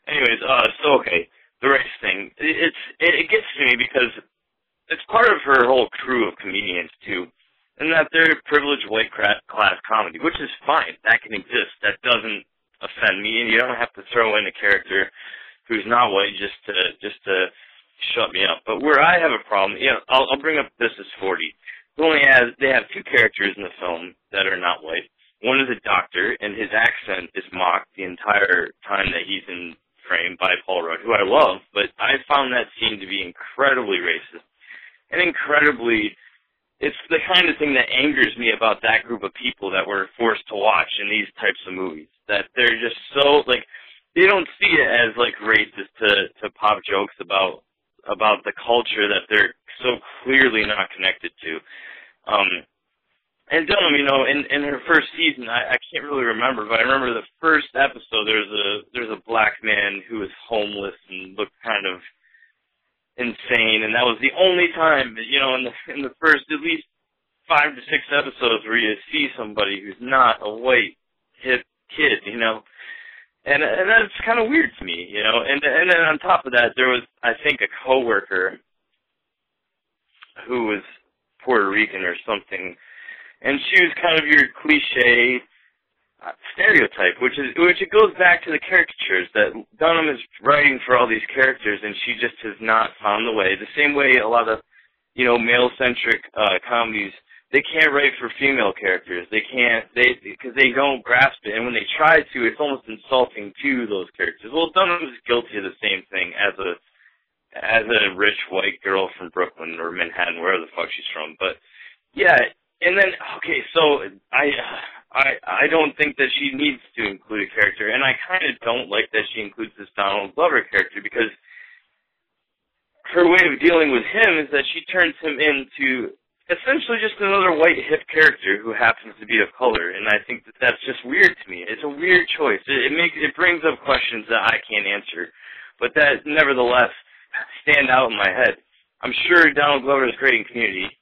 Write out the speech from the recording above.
Anyways, okay, the race thing. It gets to me because it's part of her whole crew of comedians too, and that they're privileged white class comedy, which is fine. That can exist. That doesn't offend me, and you don't have to throw in a character who's not white just to shut me up. But where I have a problem, I'll bring up This Is 40. They have two characters in the film that are not white. One is a doctor, and his accent is mocked the entire time that he's in frame by Paul Rudd, who I love, but I found that scene to be incredibly racist. And incredibly, it's the kind of thing that angers me about that group of people that we're forced to watch in these types of movies. That they're just so, they don't see it as, racist to pop jokes about the culture that they're so clearly not connected to. And Dunham, in her first season, I can't really remember, but I remember the first episode, there's a black man who was homeless and looked kind of insane, and that was the only time, in the first at least 5 to 6 episodes where you see somebody who's not a white hip kid, and that's kind of weird to me, and then on top of that, there was, I think, a coworker who was Puerto Rican or something, and she was kind of your cliche stereotype, which it goes back to the caricatures that Dunham is writing for all these characters, and she just has not found the way. The same way a lot of, male-centric comedies, they can't write for female characters. Because they don't grasp it, and when they try to, it's almost insulting to those characters. Well, Dunham is guilty of the same thing as a rich white girl from Brooklyn or Manhattan, wherever the fuck she's from. But yeah, and then okay, so I don't think that she needs to include a character, and I kind of don't like that she includes this Donald Glover character, because her way of dealing with him is that she turns him into essentially just another white hip character who happens to be of color, and I think that that's just weird to me. It's a weird choice. It brings up questions that I can't answer, but that nevertheless stand out in my head. I'm sure Donald Glover is great in Community.